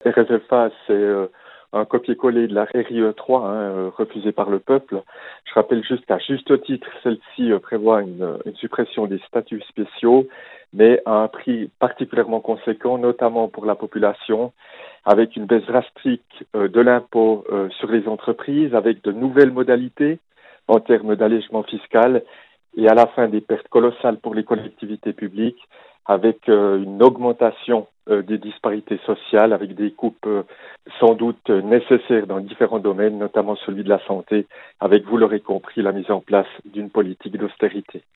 RSFA, c'est un copier-coller de la RIE3, refusée par le peuple. Je rappelle juste qu'à juste titre, celle-ci prévoit une suppression des statuts spéciaux, mais à un prix particulièrement conséquent, notamment pour la population, avec une baisse drastique de l'impôt sur les entreprises, avec de nouvelles modalités en termes d'allègement fiscal, et à la fin des pertes colossales pour les collectivités publiques, avec une augmentation des disparités sociales, avec des coupes sans doute nécessaires dans différents domaines, notamment celui de la santé, avec, vous l'aurez compris, la mise en place d'une politique d'austérité.